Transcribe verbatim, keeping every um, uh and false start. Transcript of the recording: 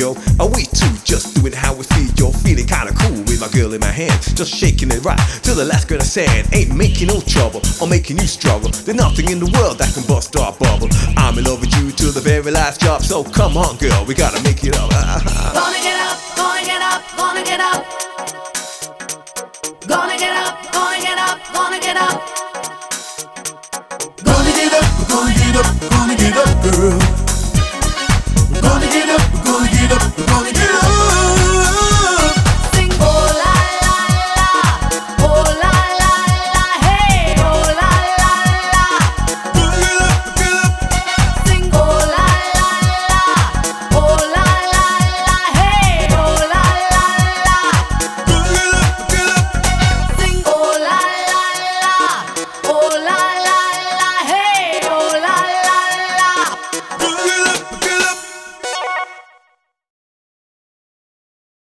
yo. Are we two just doing how we feel, yo? Feeling kinda cool with my girl in my hand, just shaking it right till the last grain of sand. Ain't making no trouble or making you struggle. There's nothing in the world that can bust our bubble. I'm in love with you till the very last drop, so come on, girl, we gotta make it up. Gonna get up, gonna get up, gonna get up. Gonna get up, gonna get up, gonna get up. Gonna get up, gonna get up, gonna get up, girl.